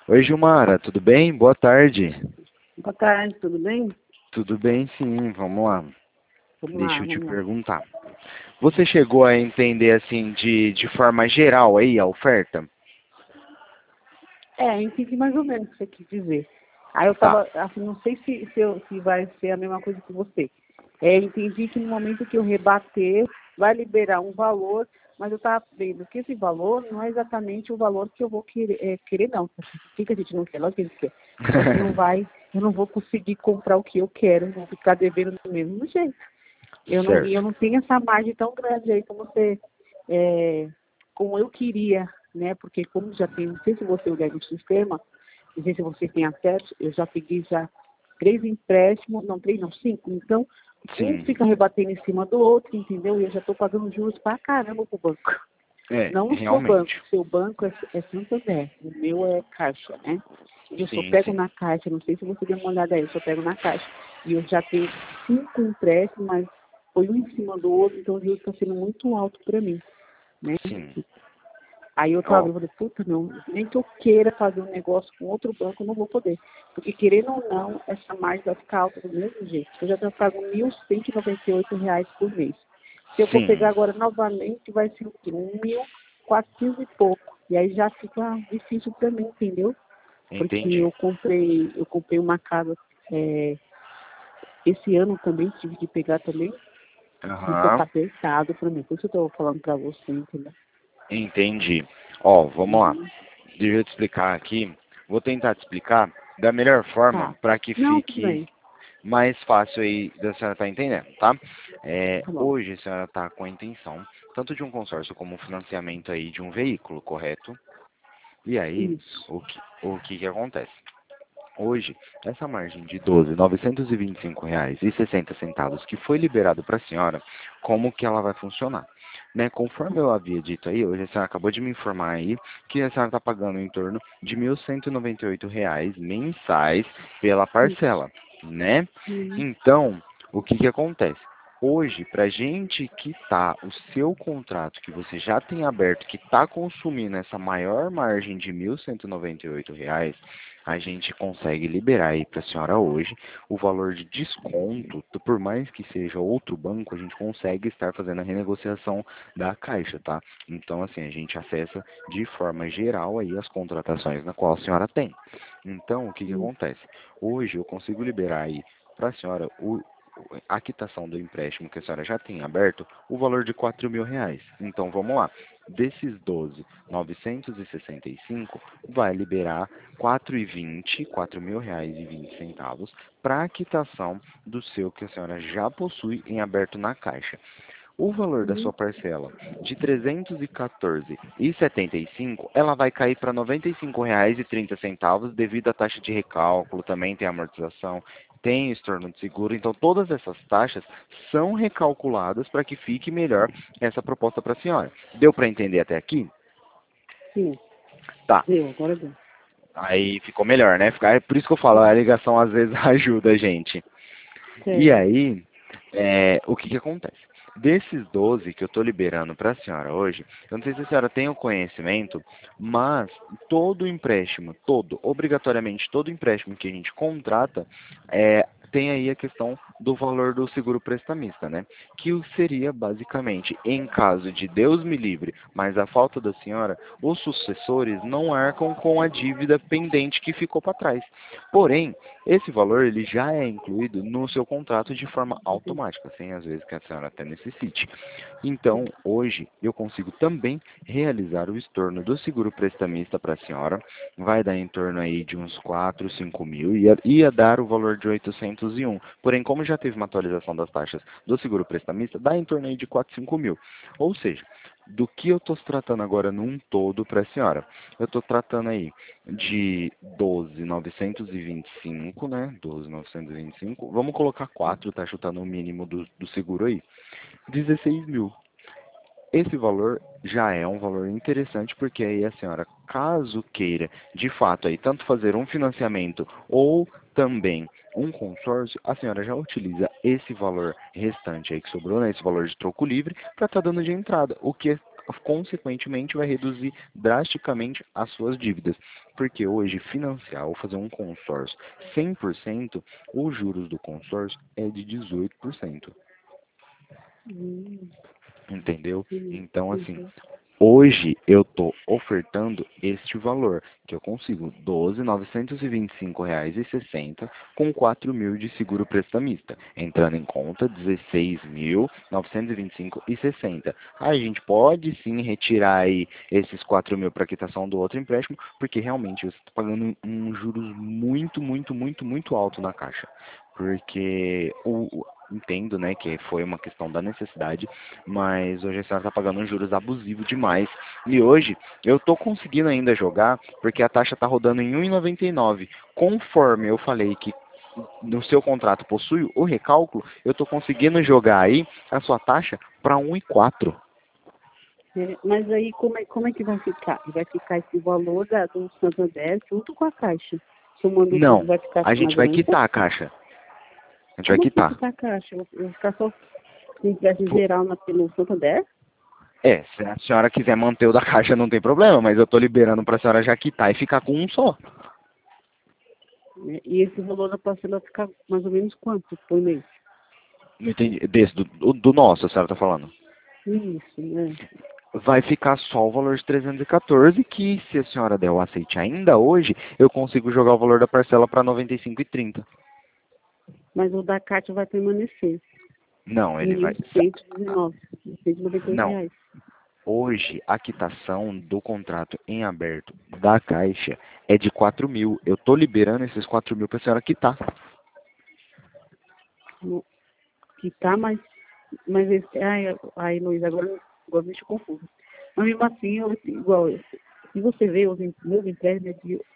Oi, Gilmara, tudo bem? Boa tarde. Boa tarde, tudo bem? Tudo bem, sim, vamos lá. Vamos lá, Deixa eu te vamos lá. perguntar. Você chegou a entender, assim, de forma geral aí a oferta? Entendi mais ou menos o que você quis dizer. Aí eu Tá, tava, assim, não sei se vai ser a mesma coisa que você. Entendi que no momento que eu rebater, vai liberar um valor, mas eu estava vendo que esse valor não é exatamente o valor que eu vou querer não. O que a gente não quer? Lógico que a gente quer. Só que não vai, eu não vou conseguir comprar o que eu quero, vou ficar devendo do mesmo jeito. E eu certo. não tenho essa margem tão grande aí é, como eu queria, né? Porque como já tem, não sei se você olhar no sistema, não sei se você tem acesso, eu já peguei já 3 empréstimos, não, 3 não, 5. Então, um Sim, fica rebatendo em cima do outro, entendeu? E eu já estou pagando juros pra caramba pro banco. Não o seu banco, realmente. o seu banco é Santander, o meu é Caixa, né? E eu só Sim, pego sim. na Caixa, não sei se você deu uma olhada aí, eu só pego na Caixa. E eu já tenho 5 empréstimos, mas foi um em cima do outro, então o juros está sendo muito alto para mim, né? Sim. Aí eu tava Ó, vendo, puta, não, nem que eu queira fazer um negócio com outro banco, eu não vou poder. Porque querendo ou não, essa margem vai ficar alta do mesmo jeito. Eu já tenho pago R$ 1.198 por mês. Se eu for pegar sim, agora novamente, vai ser o quê? 1.400 e pouco. E aí já fica difícil para mim, entendeu? Porque entendi. eu comprei uma casa esse ano também, tive que pegar também, então tá Aham, apertado para mim. Por isso eu tô falando para você, entendeu? entendi. Ó, vamos lá. Uhum. Deixa eu te explicar aqui. Vou tentar te explicar da melhor forma Tá. para que Não, tudo fique bem. mais fácil aí da senhora estar entendendo, tá? Tá bom. Hoje a senhora está com a intenção tanto de um consórcio como um financiamento aí de um veículo, correto? E aí, Isso. o que acontece? Hoje, essa margem de 12.925 reais e 60 centavos que foi liberado para a senhora, como que ela vai funcionar? Né? Conforme eu havia dito aí, hoje a senhora acabou de me informar aí que a senhora está pagando em torno de 1.198 reais mensais pela Isso. parcela, né? Uhum. Então, o que que acontece? Hoje, para a gente quitar o seu contrato que você já tem aberto, que está consumindo essa maior margem de 1.198 reais, a gente consegue liberar aí para a senhora hoje o valor de desconto, por mais que seja outro banco, a gente consegue estar fazendo a renegociação da Caixa, tá? Então, assim, a gente acessa de forma geral aí as contratações na qual a senhora tem. Então, o que que Uhum. acontece? Hoje eu consigo liberar aí para a senhora a quitação do empréstimo que a senhora já tem aberto, o valor de R$ 4.000. Então, vamos lá. Desses 12.965 vai liberar 4,20, R$ 4.000,20 para a quitação do seu que a senhora já possui em aberto na Caixa. O valor da Uhum. sua parcela de 314,75, ela vai cair para R$ 95,30 devido à taxa de recálculo, também tem amortização, tem estorno de seguro, então todas essas taxas são recalculadas para que fique melhor essa proposta para a senhora. Deu para entender até aqui? Sim. Tá. Deu, agora deu. Aí ficou melhor, né? É por isso que eu falo, a ligação às vezes ajuda a gente. E Sei. aí, o que que acontece? Desses 12 que eu estou liberando para a senhora hoje, eu não sei se a senhora tem o conhecimento, mas todo empréstimo, obrigatoriamente todo empréstimo que a gente contrata, tem aí a questão do valor do seguro prestamista, né? Que seria basicamente, em caso de Deus me livre, mas a falta da senhora, os sucessores não arcam com a dívida pendente que ficou para trás. Porém, esse valor ele já é incluído no seu contrato de forma automática, sem às vezes que a senhora até necessite. Então, hoje eu consigo também realizar o estorno do seguro prestamista para a senhora. Vai dar em torno aí de uns 4, 5 mil, ia dar o valor de 801. Porém, como já teve uma atualização das taxas do seguro prestamista, dá em torno aí de 4, 5 mil. Ou seja, do que eu estou tratando agora num todo para a senhora? Eu estou tratando aí de 12.925, né? 12.925. Vamos colocar 4, tá chutando o mínimo do seguro aí. 16 mil. Esse valor já é um valor interessante, porque aí a senhora, caso queira, de fato, aí tanto fazer um financiamento ou também um consórcio, a senhora já utiliza esse valor restante aí que sobrou, né, esse valor de troco livre, para estar dando de entrada, o que consequentemente vai reduzir drasticamente as suas dívidas. Porque hoje financiar ou fazer um consórcio 100%, os juros do consórcio é de 18%. Hum, Entendeu? sim, Então, assim, uhum. hoje eu estou ofertando este valor, que eu consigo R$ 12.925,60 com 4.000 de seguro prestamista, entrando em conta R$ 16.925,60. Aí a gente pode sim retirar aí esses 4.000 para quitação do outro empréstimo, porque realmente você está pagando juros muito, muito, muito, muito alto na Caixa. Porque entendo, né, que foi uma questão da necessidade, mas hoje a senhora está pagando uns juros abusivos demais. E hoje eu estou conseguindo ainda jogar, porque a taxa está rodando em 1,99. Conforme eu falei que no seu contrato possui o recálculo, eu estou conseguindo jogar aí a sua taxa para 1,4. Mas aí como é que vai ficar? Vai ficar esse valor do Santander junto com a Caixa, somando tudo, Não, vai ficar a assim gente mais ou vai menos? quitar a caixa. A gente vai Como assim quitar. quitar a Caixa? Eu vou ficar só com empréstimo geral pelo Santander? Se a senhora quiser manter o da caixa não tem problema, mas eu estou liberando para a senhora já quitar e ficar com um só. Né? E esse valor da parcela vai ficar mais ou menos quanto por mês? Não entendi. Desse, do nosso, a senhora está falando. Isso, né? Vai ficar só o valor de 314, que se a senhora der o aceite ainda hoje, eu consigo jogar o valor da parcela para 95,30. Mas o da Cátia vai permanecer Não, ele em vai. 119, 198 Não. reais. Hoje, a quitação do contrato em aberto da Caixa é de 4.000. Eu estou liberando esses 4.000 para a senhora quitar. Que tá, mas esse, ai, Luiz, agora me deixa confuso. Mas mesmo assim, igual, se você vê os meus empréstimos é de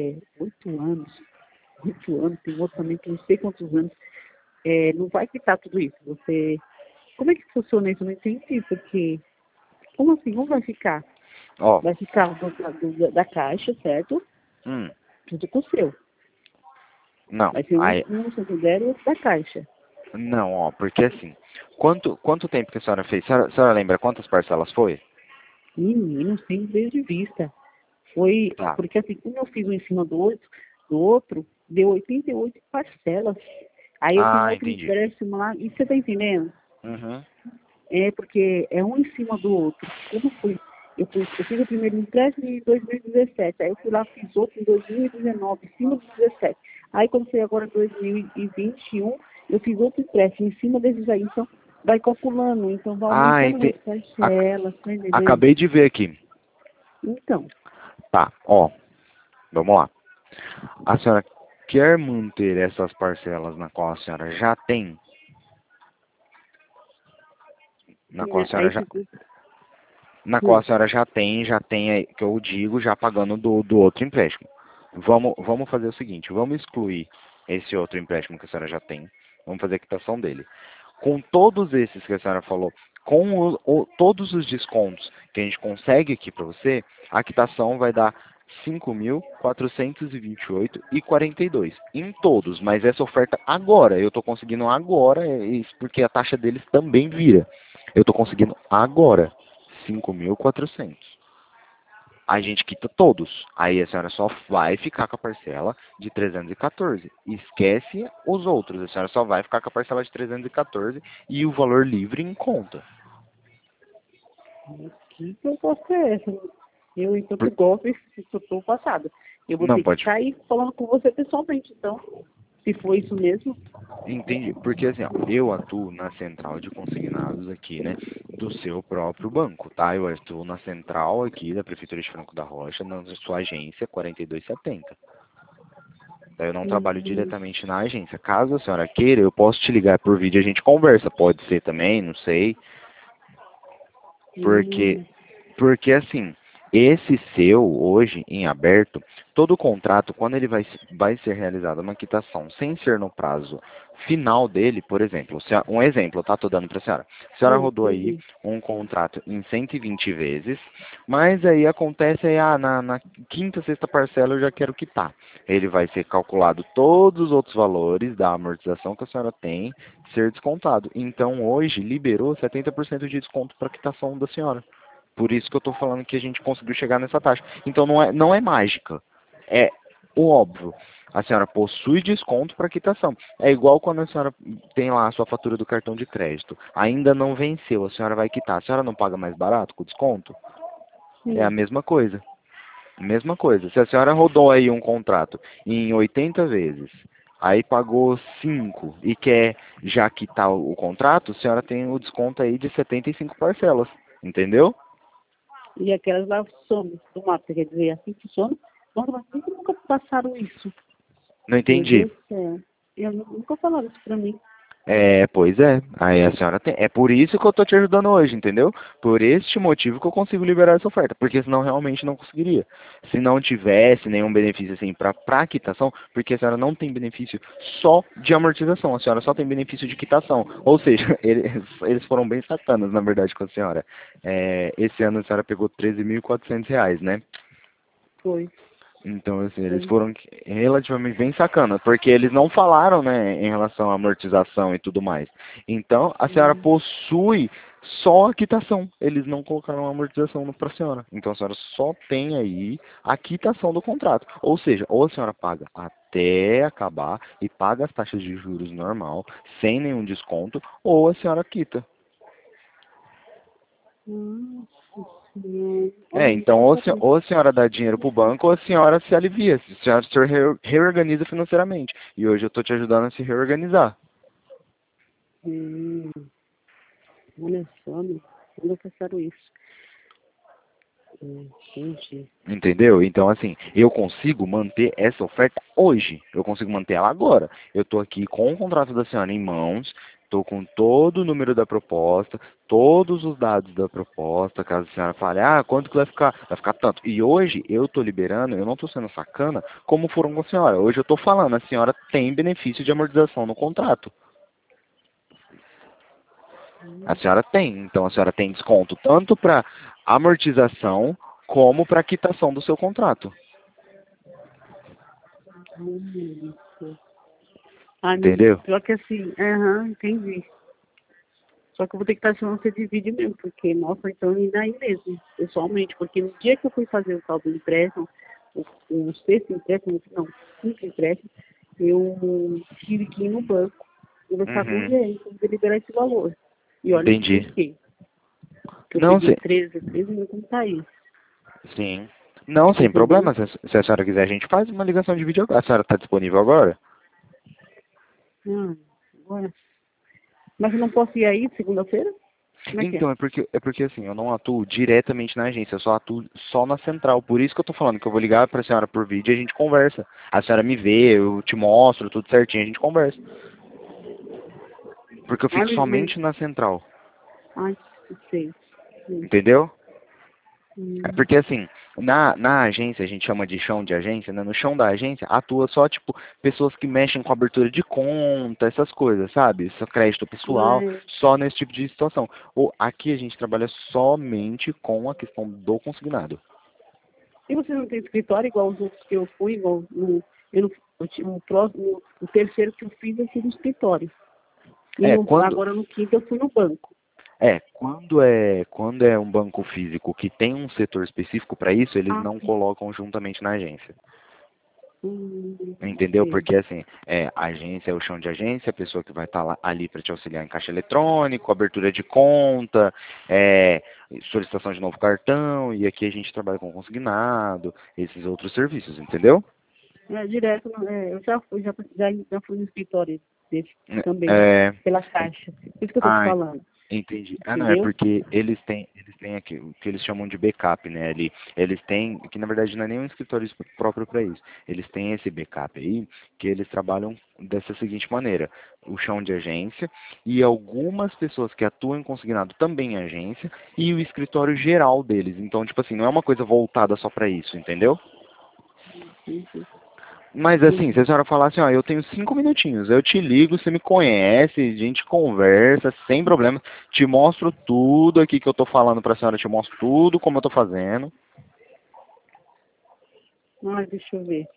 8 anos, tem outro também que não sei quantos anos, não vai quitar tudo isso. Como é que funciona isso? Eu não entendi, porque, como assim, como vai ficar? Ó, Vai ficar da Caixa, certo? hum, Tudo com o seu. não. Vai ser Aí, um Santander e outro da Caixa. não, ó, porque assim, quanto tempo que a senhora fez? A senhora lembra quantas parcelas foi? Menino, sem ver de vista. Foi, Tá. porque assim, como eu fiz um em cima do outro, deu 88 parcelas. Aí eu tenho Ah, outro entendi. empréstimo lá, e você tá entendendo? Uhum. É porque é um em cima do outro. Como foi? Eu fiz o primeiro empréstimo em 2017, aí eu fui lá, fiz outro em 2019, em cima do 17. Aí quando foi agora 2021, eu fiz outro empréstimo em cima desses aí, então vai calculando, então vai Ah, aumentando as entendi. parcelas, tá entendendo? Acabei de ver aqui. Então, Tá, ó, vamos lá. A senhora quer manter essas parcelas na qual a senhora já tem? Na qual a senhora aí já, ficou. na qual a senhora já tem aí, que eu digo, já pagando do outro empréstimo. Vamos fazer o seguinte, vamos excluir esse outro empréstimo que a senhora já tem. Vamos fazer a quitação dele. Com todos esses que a senhora falou, com todos os descontos que a gente consegue aqui para você, a quitação vai dar 5.428,42 em todos, mas essa oferta agora, eu estou conseguindo agora, isso porque a taxa deles também vira. Eu estou conseguindo agora 5.400. A gente quita todos. Aí a senhora só vai ficar com a parcela de 314. Esquece os outros. A senhora só vai ficar com a parcela de 314 e o valor livre em conta. Que proposta é essa? Eu, então, Por- tu gosta e eu tô passada. Eu vou Não ter que pode. estar aí falando com você pessoalmente, então. Se for isso mesmo. Entendi. Porque assim, ó, eu atuo na central de consignados aqui, né? Do seu próprio banco, tá? Eu atuo na central aqui da Prefeitura de Franco da Rocha, na sua agência 4270. Eu não trabalho Hum, diretamente na agência. Caso a senhora queira, eu posso te ligar por vídeo e a gente conversa. Pode ser também, não sei. Porque, hum, porque assim, esse seu hoje em aberto, todo contrato, quando ele vai ser realizada uma quitação sem ser no prazo final dele, por exemplo, um exemplo, tá? Tô dando para a senhora. A senhora rodou aí entendi. um contrato em 120 vezes, mas aí acontece aí, na quinta, sexta parcela eu já quero quitar. Ele vai ser calculado todos os outros valores da amortização que a senhora tem, ser descontado. Então hoje liberou 70% de desconto para quitação da senhora. Por isso que eu estou falando que a gente conseguiu chegar nessa taxa. Então não é mágica. É o óbvio. A senhora possui desconto para quitação. É igual quando a senhora tem lá a sua fatura do cartão de crédito. Ainda não venceu, a senhora vai quitar. A senhora não paga mais barato com desconto? É a Sim. mesma coisa. Mesma coisa. Se a senhora rodou aí um contrato em 80 vezes, aí pagou 5 e quer já quitar o contrato, a senhora tem o desconto aí de 75 parcelas. Entendeu? E aquelas lá somem do mapa, quer dizer, assim funciona. Nossa, mas por que nunca passaram isso? Não Meu entendi. Deus do céu. Nunca falaram isso pra mim. É, pois é. Aí a senhora tem. É por isso que eu tô te ajudando hoje, entendeu? Por este motivo que eu consigo liberar essa oferta, porque senão realmente não conseguiria. Se não tivesse nenhum benefício assim para quitação, porque a senhora não tem benefício só de amortização, a senhora só tem benefício de quitação. Ou seja, eles foram bem sacanas, na verdade, com a senhora. É, esse ano a senhora pegou R$ 13.400, né? Foi. Então, assim, eles Foi. foram relativamente bem sacanas, porque eles não falaram, né, em relação à amortização e tudo mais. Então, a senhora Hum. possui só a quitação. Eles não colocaram a amortização para a senhora. Então, a senhora só tem aí a quitação do contrato. Ou seja, ou a senhora paga até acabar e paga as taxas de juros normal, sem nenhum desconto, ou a senhora quita. Nossa Senhora. É, Olha, não então tinha sabido. ou a senhora dá dinheiro para o banco ou a senhora se alivia, a senhora se reorganiza financeiramente. E hoje eu estou te ajudando a se reorganizar, Hum, olha só, né? Nunca passaram isso. Entendi. entendeu? Então, assim, eu consigo manter essa oferta hoje, eu consigo manter ela agora. Eu estou aqui com o contrato da senhora em mãos, estou com todo o número da proposta, todos os dados da proposta, caso a senhora fale, ah, quanto que vai ficar? Vai ficar tanto. E hoje eu estou liberando, eu não estou sendo sacana, como foram com a senhora. Hoje eu estou falando, a senhora tem benefício de amortização no contrato. A senhora tem. Então a senhora tem desconto tanto para amortização como para quitação do seu contrato. Isso. Ai, meu Deus. Entendeu? Pior que assim, entendi. Só que eu vou ter que estar chamando você de vídeo mesmo, porque, nossa, então ainda aí mesmo, pessoalmente, porque no dia que eu fui fazer o tal do empréstimo, o sexto empréstimo, não, quinto empréstimo, eu tive que ir no banco, conversar com o Uhum. gerente, para liberar esse valor. E olha que Entendi. busquei, que eu Não, peguei sim. 13 mil como tá aí, Sim. Não, sem entendeu? problema. Se a senhora quiser, a gente faz uma ligação de vídeo agora. A senhora está disponível agora? Ah, agora. Mas eu não posso ir aí segunda-feira? Como é que é? Então, é porque assim, eu não atuo diretamente na agência, eu só atuo só na central. Por isso que eu tô falando que eu vou ligar pra senhora por vídeo e a gente conversa. A senhora me vê, eu te mostro tudo certinho, a gente conversa. Porque eu Ai, fico somente na central. ai, não sei. Hum, Entendeu? É hum, porque assim, na agência, a gente chama de chão de agência, né? No chão da agência atua só, tipo, pessoas que mexem com abertura de conta, essas coisas, sabe? Só crédito pessoal, ai. só nesse tipo de situação. Ou aqui a gente trabalha somente com a questão do consignado. E você não tem escritório igual os outros que eu fui, igual no, eu, não- eu tinha o próximo, o terceiro que eu fiz, eu fui no escritório. E É, agora no quinto eu fui no banco. quando é um banco físico que tem um setor específico para isso, eles Ah, não colocam juntamente na agência. Entendeu? sei. Porque assim, a agência é o chão de agência, a pessoa que vai estar ali para te auxiliar em caixa eletrônico, abertura de conta, solicitação de novo cartão, e aqui a gente trabalha com consignado, esses outros serviços, entendeu? É, direto, eu já fui, já fui no escritório desse também, É, pela caixa. Por isso que eu tô te ah, falando, entendi. Ah, não, é entendeu? porque eles têm aqui o que eles chamam de backup, né? Ali, eles têm, que na verdade não é nem um escritório próprio para isso. Eles têm esse backup aí, que eles trabalham dessa seguinte maneira: o chão de agência e algumas pessoas que atuam em consignado também em agência e o escritório geral deles. Então, tipo assim, não é uma coisa voltada só para isso, entendeu? Entendi. Mas assim, se a senhora falar assim, ó, eu tenho 5 minutinhos, eu te ligo, você me conhece, a gente conversa, sem problema, te mostro tudo aqui que eu tô falando pra senhora, te mostro tudo como eu tô fazendo. Ai, deixa eu ver.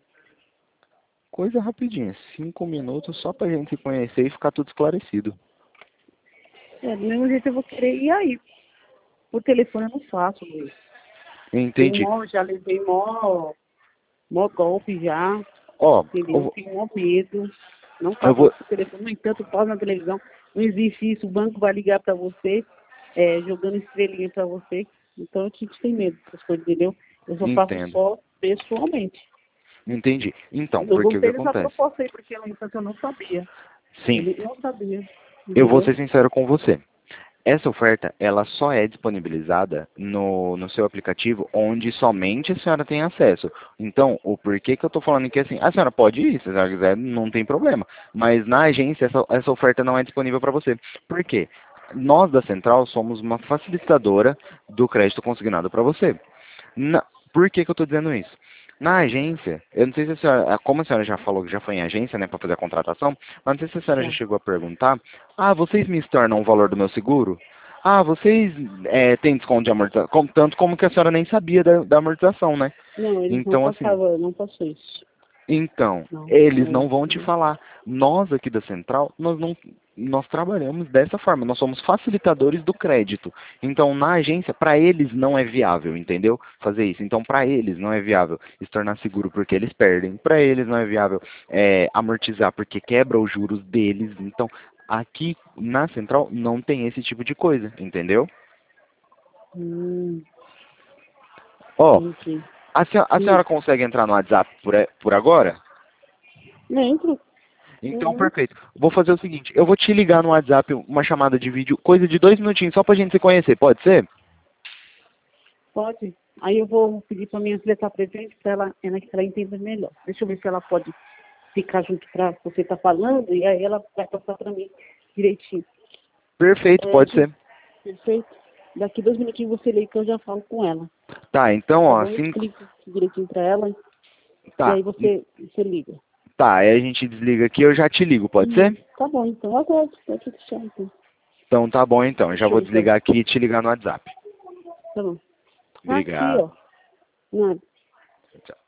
Coisa rapidinha, 5 minutos só pra gente se conhecer e ficar tudo esclarecido. É, do mesmo jeito eu vou querer ir aí. Por telefone eu não faço, Luiz. Entendi. Já levei mó golpe já, Ó, entendeu? Tenho mó medo. Não eu faço vou, isso por telefone. No entanto, pós na televisão. Não existe isso. O banco vai ligar para você, jogando estrelinha para você. Então, a gente tem medo dessas coisas, entendeu? Eu só faço entendo. só pessoalmente. Entendi. Então, Eu porque o que gostei dessa acontece? proposta aí, porque no entanto eu não sabia. Sim, Eu não sabia, eu vou entendeu? ser sincero com você. Essa oferta, ela só é disponibilizada no seu aplicativo, onde somente a senhora tem acesso. Então, o porquê que eu estou falando que assim, a senhora pode ir, se a senhora quiser, não tem problema. Mas na agência, essa oferta não é disponível para você. Por quê? Nós da Central somos uma facilitadora do crédito consignado para você. Por que que eu estou dizendo isso? Na agência, eu não sei se a senhora, como a senhora já falou que já foi em agência, né, para fazer a contratação, mas não sei se a senhora já Já. chegou a perguntar, ah, vocês me estornam o valor do meu seguro? Ah, vocês têm desconto de amortização? Tanto como que a senhora nem sabia da amortização, né? Não, eles não Então, assim, passavam, não passou isso. então, Não, eles não. não vão te falar. Nós aqui da Central, nós trabalhamos dessa forma. Nós somos facilitadores do crédito. Então, na agência, para eles não é viável, entendeu? Fazer isso. Então, para eles não é viável se tornar seguro porque eles perdem. Para eles não é viável amortizar porque quebra os juros deles. Então, aqui na Central não tem esse tipo de coisa, entendeu? Hum, Ó, entendi. a senhora consegue entrar no WhatsApp por agora? Lembro. Então, Uhum. perfeito. Vou fazer o seguinte, eu vou te ligar no WhatsApp uma chamada de vídeo, coisa de 2 minutinhos, só pra gente se conhecer, pode ser? Pode. Aí eu vou pedir para minha filha estar presente para ela entenda melhor. Deixa eu ver se ela pode ficar junto para você estar falando e aí ela vai passar para mim direitinho. Perfeito, pode ser. Perfeito? Daqui 2 minutinhos você liga que eu já falo com ela. Tá, então, Tá ó, bom? Eu assim, explico direitinho para ela e tá, aí você liga. tá, aí a gente desliga aqui, eu já te ligo, pode ser? Tá bom, então. Aguarde. Pode deixar, então. Então tá bom então, eu já vou Show, então. desligar aqui e te ligar no WhatsApp. Tá bom. Aqui, Obrigado. ó. Nada. Tchau.